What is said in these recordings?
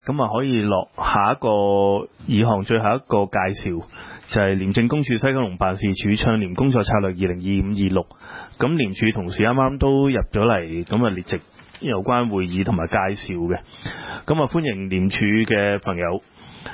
咁啊可以落下一個議項最後一個介紹，就係廉政公署西九龍辦事處倡廉工作策略2025-26。咁廉署同事啱啱都入咗嚟，咁啊列席有關會議同埋介紹嘅。咁啊歡迎廉署嘅朋友，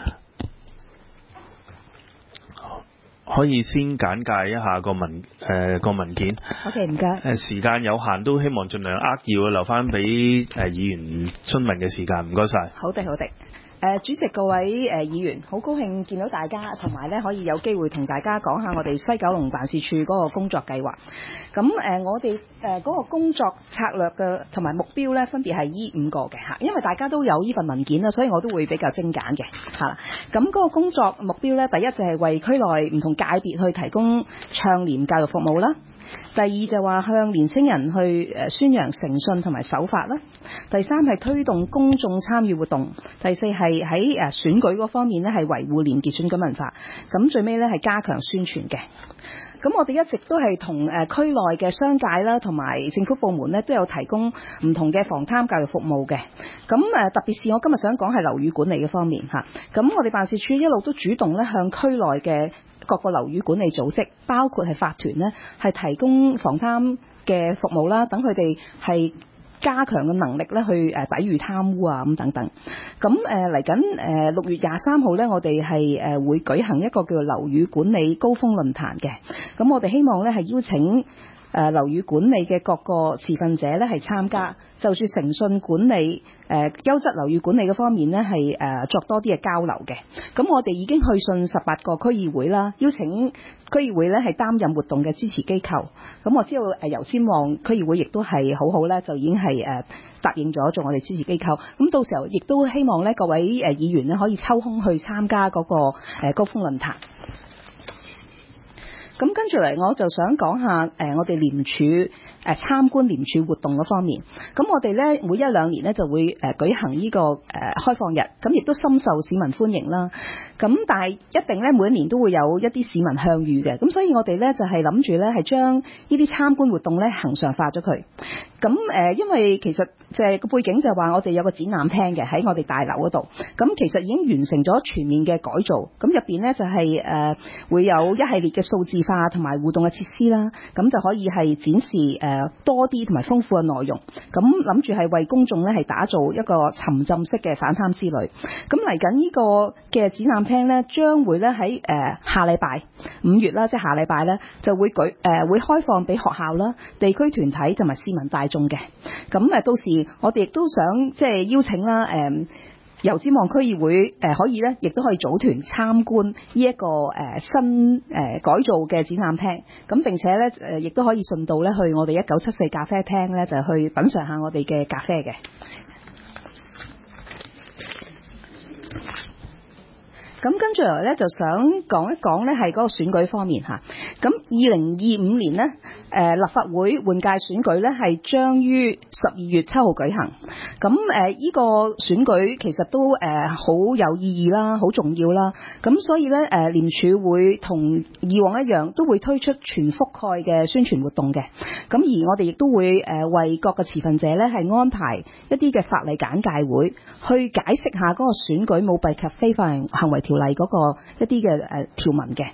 可以先簡介一下個文件。 OK， 唔該。 時間有限，都希望盡量要留翻俾議員詢問嘅時間。唔該晒。 好的，好的。主席各位議員，好高興見到大家，同埋咧可以有機會同大家講下我哋西九龍辦事處嗰個工作計劃。咁我哋嗰個工作策略嘅同埋目標咧，分別係依5個嘅嚇。因為大家都有呢份文件啦，所以我都會比較精簡嘅嚇。咁嗰個工作目標咧，第一就係為區內唔同界別去提供倡廉教育服務啦。第二就話向年青人去宣揚誠信同埋守法啦。第三係推動公眾參與活動。第四係喺選舉嗰方面咧係維護廉潔選舉文化。咁最尾咧係加強宣傳嘅。咁我哋一直都係同區內嘅商界啦，同埋政府部門咧都有提供唔同嘅防貪教育服務嘅。咁特別是我今日想講係樓宇管理嘅方面嚇。咁我哋辦事處一路都主動咧向區內嘅各個樓宇管理組織，包括係法團咧，係提供防貪嘅服務啦，等佢哋係加強嘅能力咧，去抵禦貪污啊咁等等。咁嚟緊6月23號咧，我哋係會舉行一個叫做樓宇管理高峰論壇嘅。咁我哋希望咧係邀請樓宇管理嘅各個持份者咧係參加，就住誠信管理、優質樓宇管理嘅方面咧係作多啲嘅交流嘅。咁我哋已經去信18個區議會啦，邀請區議會咧係擔任活動嘅支持機構。咁我知道油尖旺區議會亦都係好好咧，就已經係答應咗做我哋支持機構。咁到時候亦都希望咧各位議員咧可以抽空去參加嗰個高峰論壇。咁跟住嚟，我就想講下我哋廉署參觀廉署活動嗰方面。咁我哋咧每1-2年咧就會舉行呢個開放日，咁亦都深受市民歡迎啦。咁但係一定咧每一年都會有一啲市民向隅嘅，咁所以我哋咧就係諗住咧係將呢啲參觀活動咧恆常化咗佢。咁因為其實就係個背景就係話我哋有個展覽廳嘅喺我哋大樓嗰度，咁其實已經完成咗全面嘅改造。咁入邊咧就係會有一系列嘅數字化同埋互動嘅設施啦，咁就可以係展示多啲同埋豐富嘅內容。咁諗住係為公眾咧係打造一個沉浸式嘅反貪之旅。咁嚟緊呢個嘅展覽廳咧，將會咧喺下禮拜5月啦，即係下禮拜咧就會會開放俾學校啦、地區團體同埋市民大眾嘅。咁到時我哋亦都想即係邀請啦油尖旺區議會可以咧，亦都可以組團參觀呢一個新改造嘅展覽廳。咁並且咧亦都可以順道咧去我哋1974咖啡廳咧，就去品嚐下我哋嘅咖啡嘅。咁跟住嚟咧，就想講一講咧，係嗰個選舉方面嚇。咁2025年呢，立法會換屆選舉咧係將於12月7號舉行。咁呢個選舉其實都好有意義啦，好重要啦。咁所以咧廉署會同以往一樣，都會推出全覆蓋嘅宣傳活動嘅。咁而我哋亦都會為各個持份者咧係安排一啲嘅法例簡介會，去解釋下嗰個選舉舞弊及非法行為條例嗰個一啲嘅條文嘅。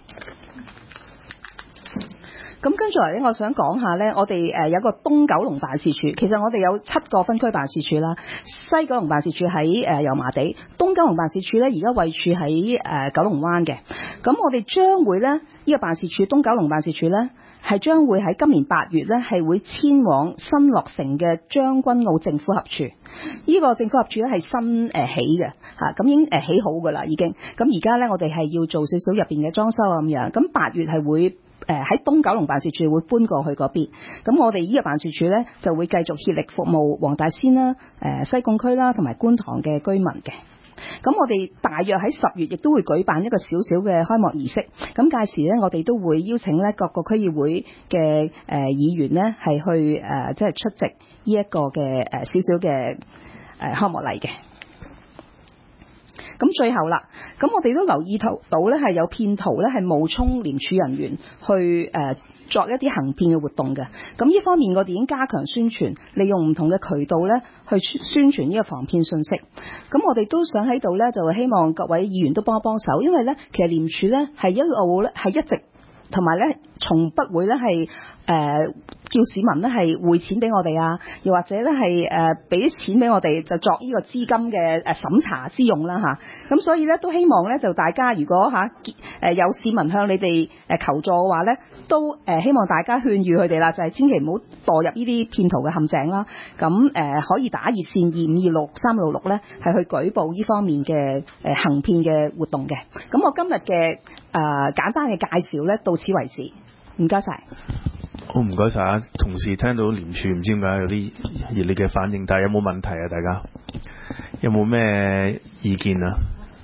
咁跟住嚟咧，我想講下咧，我哋有個東九龍辦事處，其實我哋有7個分區辦事處啦。西九龍辦事處喺油麻地，東九龍辦事處咧而家位處喺九龍灣嘅。咁我哋將會咧呢個辦事處東九龍辦事處咧係將會喺今年8月咧係會遷往新落成嘅將軍澳政府合署。呢個政府合署咧係新起嘅嚇，咁已經起好㗎啦已經。咁而家咧我哋係要做少少入邊嘅裝修咁樣。咁8月係會喺東九龍辦事處會搬過去嗰邊。咁我哋呢個辦事處咧就會繼續協力服務黃大仙啦、西貢區啦同埋觀塘嘅居民嘅。咁我哋大約喺10月亦都會舉辦一個小小嘅開幕儀式。咁屆時咧，我哋都會邀請咧各個區議會嘅議員咧係去即係出席呢一個嘅小小嘅開幕禮嘅。咁咁最後啦，咁我哋都留意到咧係有騙徒咧係冒充廉署人員去作一啲行騙嘅活動嘅。咁呢方面我哋已經加強宣傳，利用唔同嘅渠道咧去宣傳呢個防騙信息。咁我哋都想喺度咧就希望各位議員都幫一幫手，因為咧其實廉署咧係一路咧係一直同埋咧從不會咧係叫市民咧係匯錢俾我哋啊，又或者咧係俾啲錢俾我哋就作呢個資金嘅審查之用啦嚇。咁所以咧都希望咧就大家如果有市民向你哋求助嘅話咧，都希望大家勸喻佢哋啦，就係千祈唔好墮入呢啲騙徒嘅陷阱啦。咁可以打熱線25263666咧係去舉報呢方面嘅行騙嘅活動嘅。咁我今日嘅簡單嘅介紹咧到此為止，唔該晒。 好，唔該晒啊！同事聽到廉署唔知點解有啲熱烈嘅反應，但係有冇問題啊？大家有冇咩意見啊？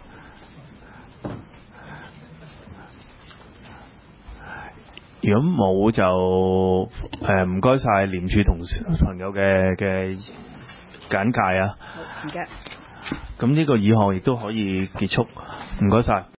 如果冇就唔該晒廉署同朋友嘅簡介啊。 好，唔該。 咁呢個議項亦都可以結束，唔該晒。